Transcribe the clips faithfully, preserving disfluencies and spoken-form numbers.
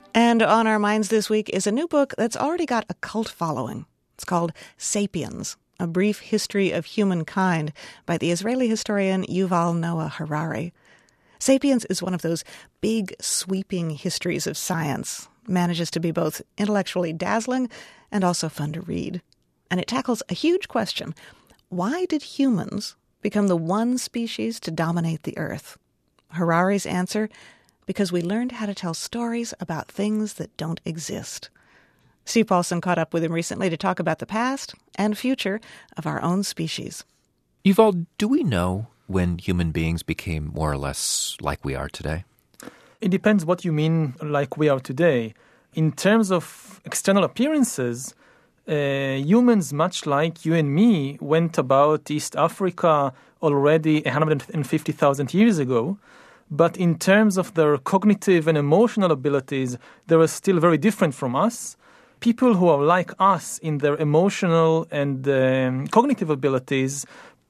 And on our minds this week is a new book that's already got a cult following. It's called Sapiens, A Brief History of Humankind by the Israeli historian Yuval Noah Harari. Sapiens is one of those big, sweeping histories of science. It manages to be both intellectually dazzling and also fun to read. And it tackles a huge question. Why did humans become the one species to dominate the earth? Harari's answer: because we learned how to tell stories about things that don't exist. Steve Paulson caught up with him recently to talk about the past and future of our own species. Yuval, do we know when human beings became more or less like we are today? It depends what you mean like we are today. In terms of external appearances, uh, humans, much like you and me, went about East Africa already one hundred fifty thousand years ago. But in terms of their cognitive and emotional abilities, they were still very different from us. People who are like us in their emotional and um, cognitive abilities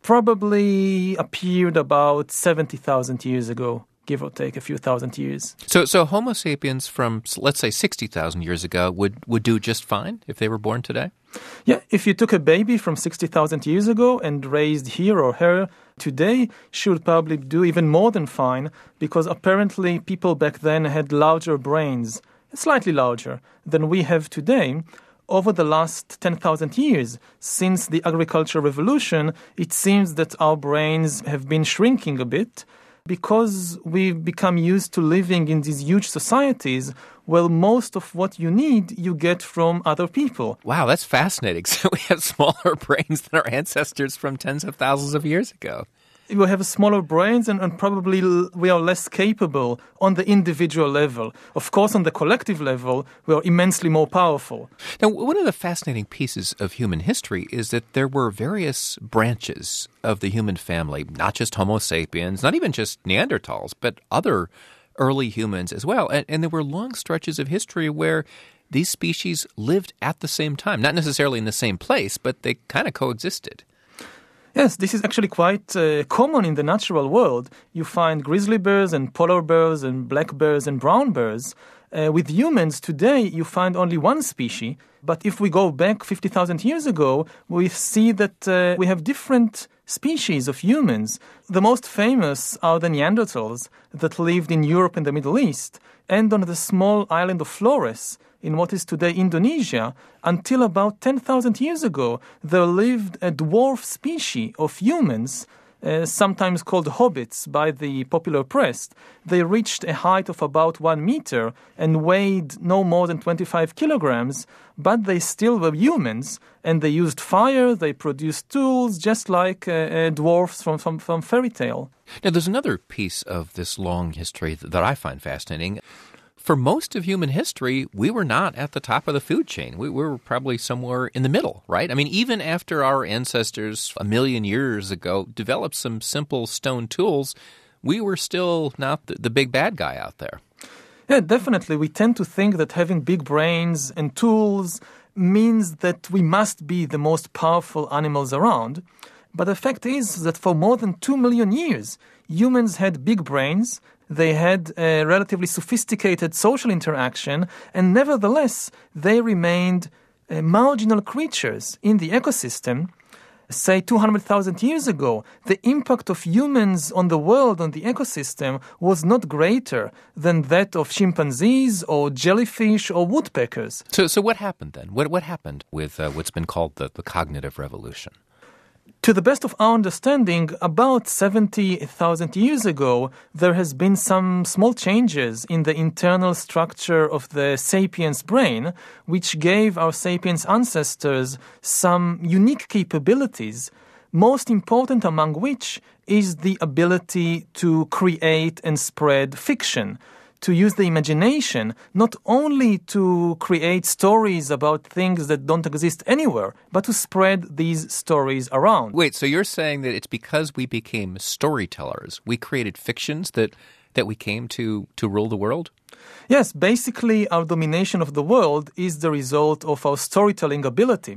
probably appeared about seventy thousand years ago, give or take a few thousand years. So so Homo sapiens from, let's say, sixty thousand years ago would, would do just fine if they were born today? Yeah, if you took a baby from sixty thousand years ago and raised he or her today, she would probably do even more than fine, because apparently people back then had larger brains, slightly larger, than we have today. Over the last ten thousand years, since the agricultural revolution, it seems that our brains have been shrinking a bit because we've become used to living in these huge societies. Well, most of what you need, you get from other people. Wow, that's fascinating. So we have smaller brains than our ancestors from tens of thousands of years ago. We have smaller brains and, and probably l- we are less capable on the individual level. Of course, on the collective level, we are immensely more powerful. Now, one of the fascinating pieces of human history is that there were various branches of the human family, not just Homo sapiens, not even just Neanderthals, but other early humans as well. And, and there were long stretches of history where these species lived at the same time, not necessarily in the same place, but they kind of coexisted. Yes, this is actually quite uh, common in the natural world. You find grizzly bears and polar bears and black bears and brown bears. Uh, with humans today, you find only one species. But if we go back fifty thousand years ago, we see that uh, we have different species of humans. The most famous are the Neanderthals that lived in Europe and the Middle East, and on the small island of Flores, in what is today Indonesia. Until about ten thousand years ago, there lived a dwarf species of humans, uh, sometimes called hobbits by the popular press. They reached a height of about one meter and weighed no more than twenty-five kilograms, but they still were humans, and they used fire, they produced tools, just like uh, uh, dwarfs from, from, from fairy tale. Now, there's another piece of this long history that I find fascinating. For most of human history, we were not at the top of the food chain. We were probably somewhere in the middle, right? I mean, even after our ancestors a million years ago developed some simple stone tools, we were still not the, the big bad guy out there. Yeah, definitely. We tend to think that having big brains and tools means that we must be the most powerful animals around. But the fact is that for more than two million years, humans had big brains. They had a relatively sophisticated social interaction, and nevertheless, they remained uh, marginal creatures in the ecosystem. Say two hundred thousand years ago, the impact of humans on the world, on the ecosystem, was not greater than that of chimpanzees or jellyfish or woodpeckers. So so what happened then? What what happened with uh, what's been called the, the cognitive revolution? To the best of our understanding, about seventy thousand years ago, there has been some small changes in the internal structure of the sapiens brain, which gave our sapiens ancestors some unique capabilities, most important among which is the ability to create and spread fiction, to use the imagination, not only to create stories about things that don't exist anywhere, but to spread these stories around. Wait, so you're saying that it's because we became storytellers, we created fictions that, that we came to, to rule the world? Yes, basically our domination of the world is the result of our storytelling ability.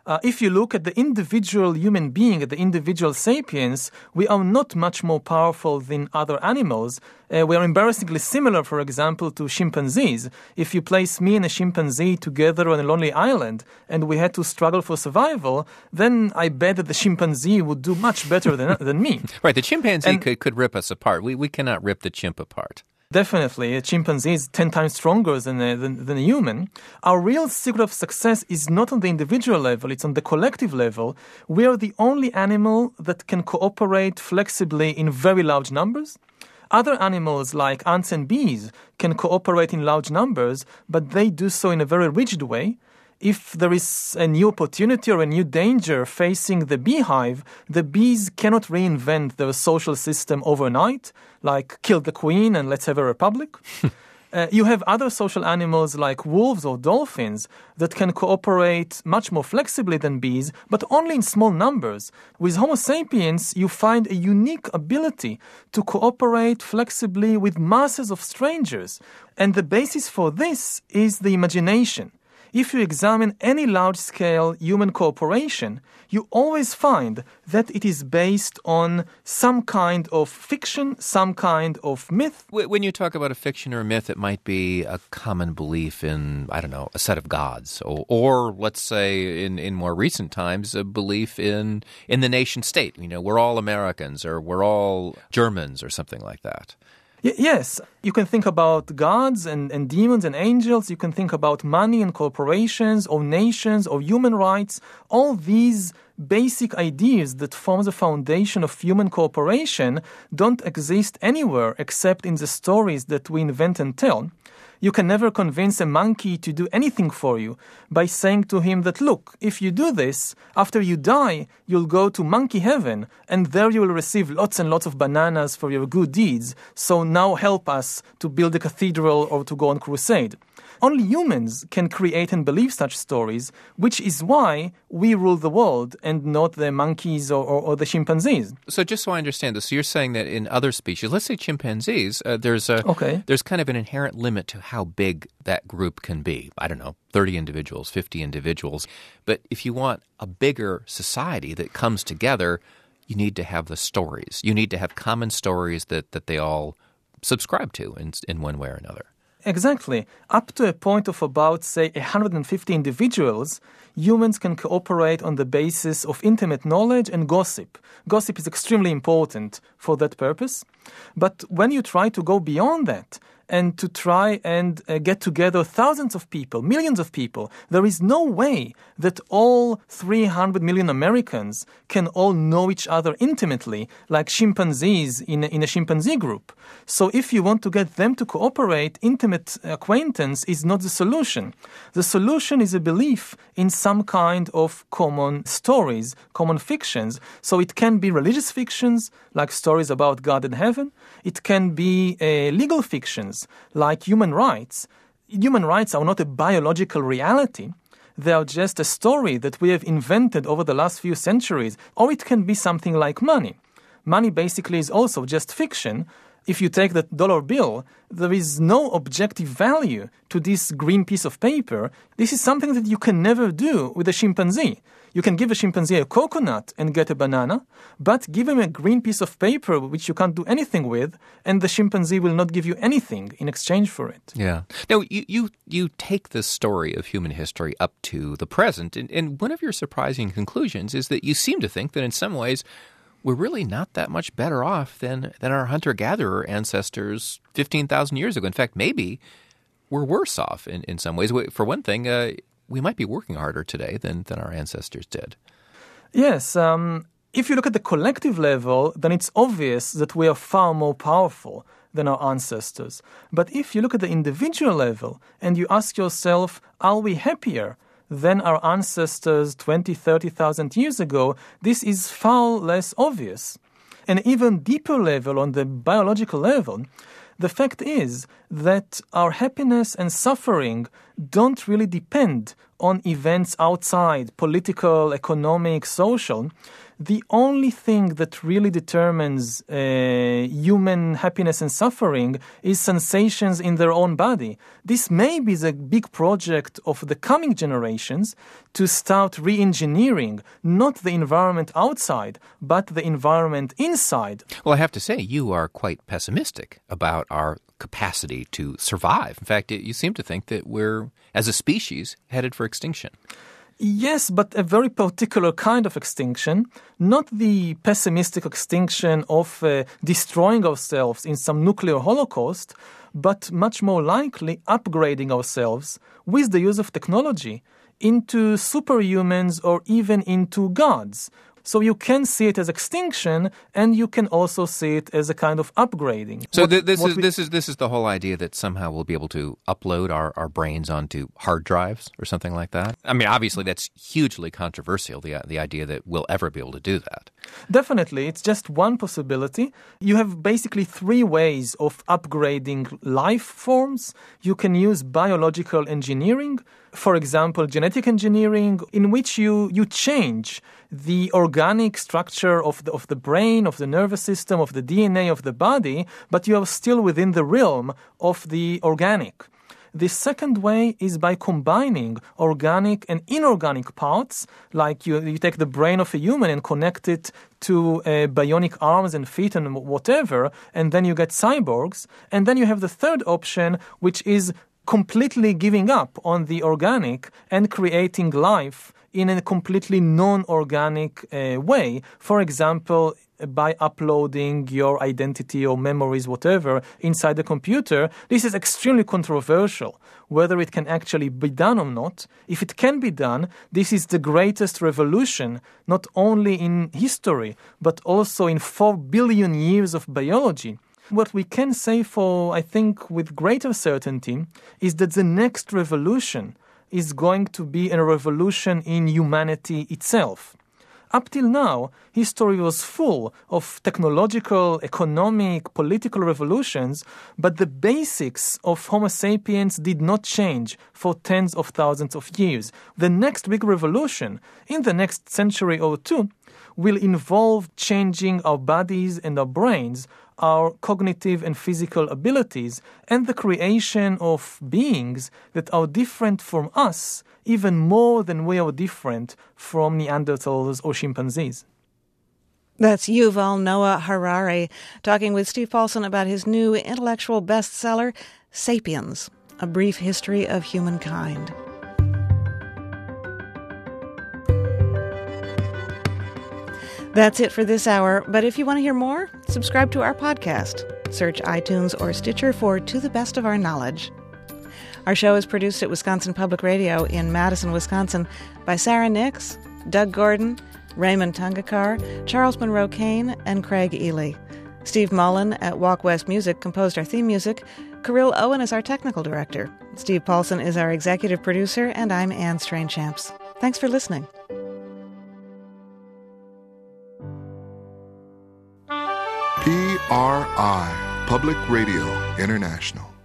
Uh, if you look at the individual human being, at the individual sapiens, we are not much more powerful than other animals. Uh, we are embarrassingly similar, for example, to chimpanzees. If you place me and a chimpanzee together on a lonely island and we had to struggle for survival, then I bet that the chimpanzee would do much better than, than me. Right, the chimpanzee And- could, could rip us apart. We, we cannot rip the chimp apart. Definitely, a chimpanzee is ten times stronger than a, than, than a human. Our real secret of success is not on the individual level, it's on the collective level. We are the only animal that can cooperate flexibly in very large numbers. Other animals like ants and bees can cooperate in large numbers, but they do so in a very rigid way. If there is a new opportunity or a new danger facing the beehive, the bees cannot reinvent their social system overnight, like kill the queen and let's have a republic. uh, you have other social animals like wolves or dolphins that can cooperate much more flexibly than bees, but only in small numbers. With Homo sapiens, you find a unique ability to cooperate flexibly with masses of strangers. And the basis for this is the imagination. If you examine any large-scale human cooperation, you always find that it is based on some kind of fiction, some kind of myth. Wh- When you talk about a fiction or a myth, it might be a common belief in, I don't know, a set of gods. Or, or let's say, in, in more recent times, a belief in, in the nation state. You know, we're all Americans or we're all Germans or something like that. Y- yes, you can think about gods and, and demons and angels. You can think about money and corporations or nations or human rights. All these basic ideas that form the foundation of human cooperation don't exist anywhere except in the stories that we invent and tell. You can never convince a monkey to do anything for you by saying to him that, look, if you do this, after you die, you'll go to monkey heaven, and there you will receive lots and lots of bananas for your good deeds, so now help us to build a cathedral or to go on crusade. Only humans can create and believe such stories, which is why we rule the world and not the monkeys or, or, or the chimpanzees. So just so I understand this, so you're saying that in other species, let's say chimpanzees, uh, there's a Okay. there's kind of an inherent limit to how big that group can be. I don't know, thirty individuals, fifty individuals. But if you want a bigger society that comes together, you need to have the stories. You need to have common stories that, that they all subscribe to in, in one way or another. Exactly. Up to a point of about, say, one hundred fifty individuals, humans can cooperate on the basis of intimate knowledge and gossip. Gossip is extremely important for that purpose. But when you try to go beyond that and to try and uh, get together thousands of people, millions of people, there is no way that all three hundred million Americans can all know each other intimately, like chimpanzees in a, in a chimpanzee group. So if you want to get them to cooperate, intimate acquaintance is not the solution. The solution is a belief in some kind of common stories, common fictions. So it can be religious fictions, like stories about God and heaven. It can be uh, legal fictions, like human rights. Human rights are not a biological reality. They are just a story that we have invented over the last few centuries. Or it can be something like money. Money basically is also just fiction. If you take that dollar bill, there is no objective value to this green piece of paper. This is something that you can never do with a chimpanzee. You can give a chimpanzee a coconut and get a banana, but give him a green piece of paper which you can't do anything with, and the chimpanzee will not give you anything in exchange for it. Yeah. Now, you, you, you take the story of human history up to the present, and, and one of your surprising conclusions is that you seem to think that in some ways we're really not that much better off than, than our hunter-gatherer ancestors fifteen thousand years ago. In fact, maybe we're worse off in, in some ways. For one thing, uh, we might be working harder today than, than our ancestors did. Yes. Um, if you look at the collective level, then it's obvious that we are far more powerful than our ancestors. But if you look at the individual level and you ask yourself, are we happier than our ancestors twenty, thirty thousand years ago, this is far less obvious. An even deeper level, on the biological level, the fact is that our happiness and suffering don't really depend on events outside, political, economic, social, the only thing that really determines uh, human happiness and suffering is sensations in their own body. This may be the big project of the coming generations to start re-engineering not the environment outside, but the environment inside. Well, I have to say, you are quite pessimistic about our capacity to survive. In fact, you seem to think that we're, as a species, headed for extinction. Yes, but a very particular kind of extinction, not the pessimistic extinction of uh, destroying ourselves in some nuclear holocaust, but much more likely upgrading ourselves with the use of technology into superhumans or even into gods. So you can see it as extinction, and you can also see it as a kind of upgrading. So what, th- this is we... this is this is the whole idea that somehow we'll be able to upload our, our brains onto hard drives or something like that. I mean, obviously that's hugely controversial. The the idea that we'll ever be able to do that. Definitely, it's just one possibility. You have basically three ways of upgrading life forms. You can use biological engineering, for example, genetic engineering, in which you, you change the organic structure of the, of the brain, of the nervous system, of the D N A of the body, but you are still within the realm of the organic. The second way is by combining organic and inorganic parts, like you, you take the brain of a human and connect it to uh, bionic arms and feet and whatever, and then you get cyborgs. And then you have the third option, which is completely giving up on the organic and creating life in a completely non-organic uh, way. For example, by uploading your identity or memories, whatever, inside the computer. This is extremely controversial, whether it can actually be done or not. If it can be done, this is the greatest revolution, not only in history, but also in four billion years of biology. What we can say for, I think, with greater certainty, is that the next revolution is going to be a revolution in humanity itself. Up till now, history was full of technological, economic, political revolutions, but the basics of Homo sapiens did not change for tens of thousands of years. The next big revolution, in the next century or two, will involve changing our bodies and our brains, our cognitive and physical abilities, and the creation of beings that are different from us, even more than we are different from Neanderthals or chimpanzees. That's Yuval Noah Harari talking with Steve Paulson about his new intellectual bestseller, Sapiens, A Brief History of Humankind. That's it for this hour, but if you want to hear more, subscribe to our podcast. Search iTunes or Stitcher for To the Best of Our Knowledge. Our show is produced at Wisconsin Public Radio in Madison, Wisconsin by Sarah Nix, Doug Gordon, Raymond Tungakar, Charles Monroe Kane, and Craig Ely. Steve Mullen at Walk West Music composed our theme music. Kirill Owen is our technical director. Steve Paulson is our executive producer, and I'm Anne Strainchamps. Thanks for listening. P R I, Public Radio International.